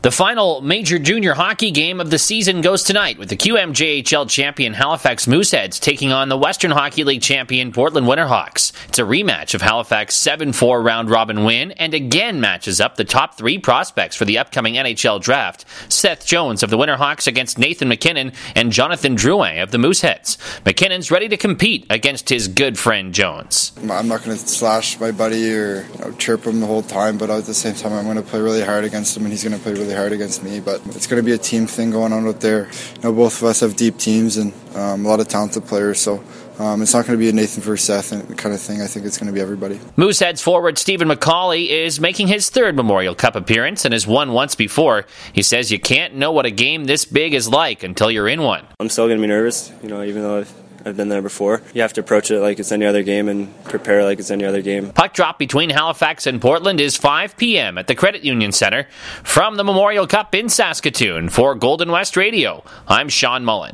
The final major junior hockey game of the season goes tonight with the QMJHL champion Halifax Mooseheads taking on the Western Hockey League champion Portland Winterhawks. It's a rematch of Halifax's 7-4 round-robin win and again matches up the top three prospects for the upcoming NHL draft, Seth Jones of the Winterhawks against Nathan MacKinnon and Jonathan Drouin of the Mooseheads. MacKinnon's ready to compete against his good friend Jones. I'm not going to slash my buddy or chirp him the whole time, but at the same time I'm going to play really hard against him and he's going to play really hard against me, but it's going to be a team thing going on out there. Both of us have deep teams and a lot of talented players, so it's not going to be a Nathan versus Seth kind of thing. I think it's going to be everybody. Mooseheads forward Stephen McCauley is making his third Memorial Cup appearance and has won once before. He says you can't know what a game this big is like until you're in one. I'm still going to be nervous, even though I've been there before. You have to approach it like it's any other game and prepare like it's any other game. Puck drop between Halifax and Portland is 5 p.m. at the Credit Union Center. From the Memorial Cup in Saskatoon, for Golden West Radio, I'm Sean Mullen.